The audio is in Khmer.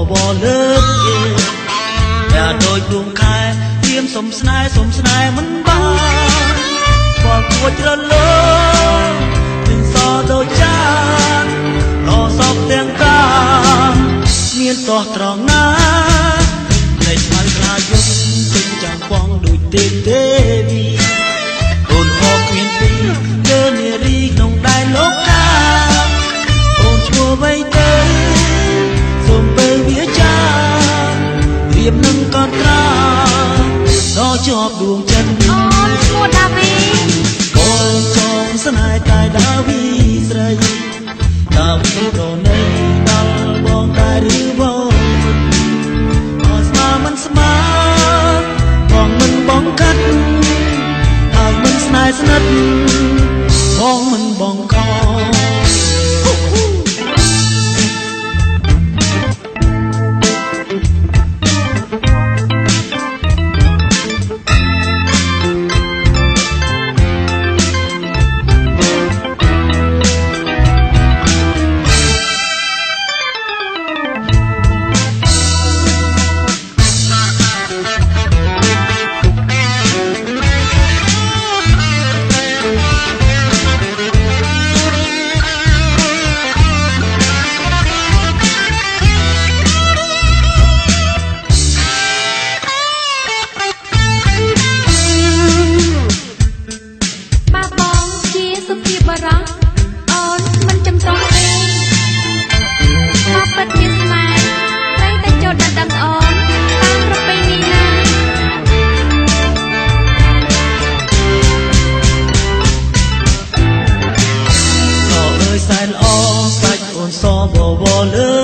បលើកយ៉ាដូចដួងខែទៀមសុំស្នេហ៍មិនបានបលគួចរលោមិនសដូចចានរសពទាំងកាមានតោះត្រង់ណាលេចហើយខ្លាយយំពេញចាំបងដូចទេវីអូនហោមានពីលើនារីក្នុងដែនលោកកាអូនឈ្មោះអ្វីទៅសូមបើវាចារៀបនឹងកត់ត្រាដល់ជាប់ដួងចិត្តអូនឈ្មោះដាវីអូនចង់ស្នេហ៍តែដាវីស្រីដាវីប្រណីដល់បងតែឬបងអស្មាមិនស្មាបងមិនបងកាត់ហើយមិនស្នេហ៍ស្និទ្ធបងមិនបងខសបវលើ